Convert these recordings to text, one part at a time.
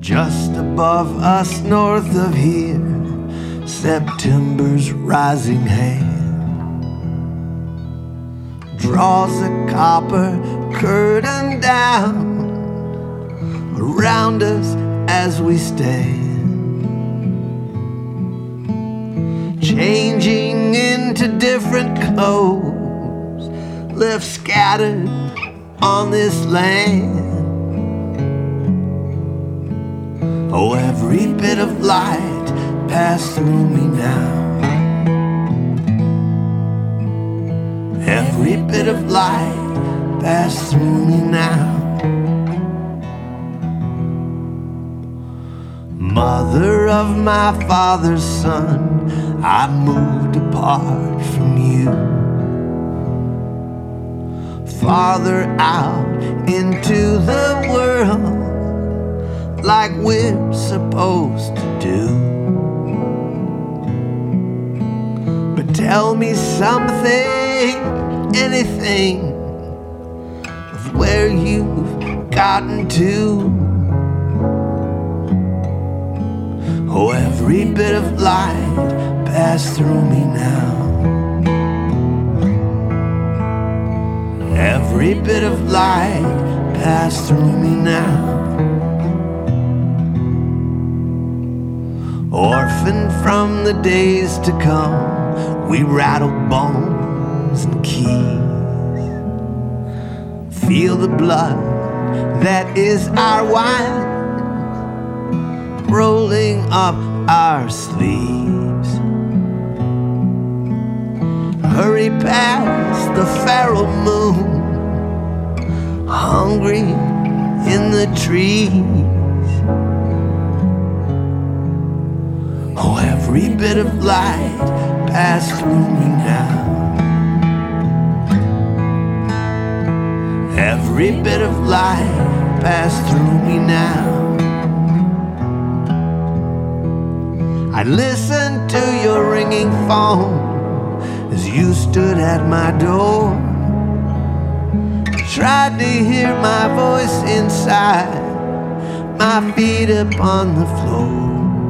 Just above us, north of here, September's rising hand draws a copper curtain down around us as we stand, changing into different clothes left scattered on this land. Oh, every bit of light passed through me now. Every bit of light passed through me now. Mother of my father's son, I moved apart from you, farther out into the world, like we're supposed to do. But tell me something, anything, of where you've gotten to. Oh, every bit of light passed through me now. Every bit of light passed through me now. Orphaned from the days to come, we rattle bones and keys. Feel the blood that is our wine rolling up our sleeves. Hurry past the feral moon, hungry in the trees. Oh, every bit of light passed through me now. Every bit of light passed through me now. I listened to your ringing phone as you stood at my door. Tried to hear my voice inside, my feet upon the floor.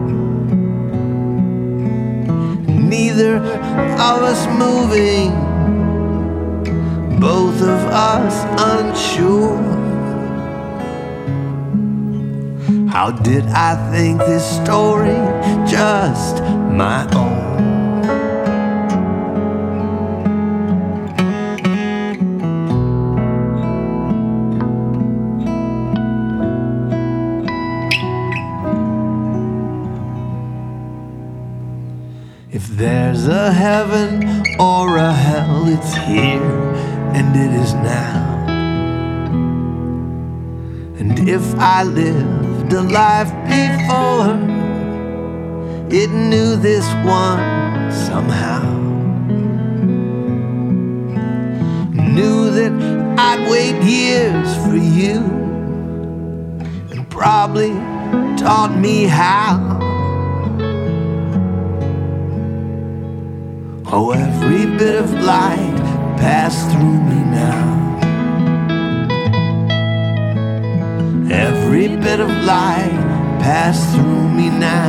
Neither of us moving, both of us unsure. How did I think this story just my own? If there's a heaven or a hell, it's here and it is now. And if I lived a life before, it knew this one somehow. Knew that I'd wait years for you, and probably taught me how. Oh, every bit of light passed through me now. Every bit of light passed through me now.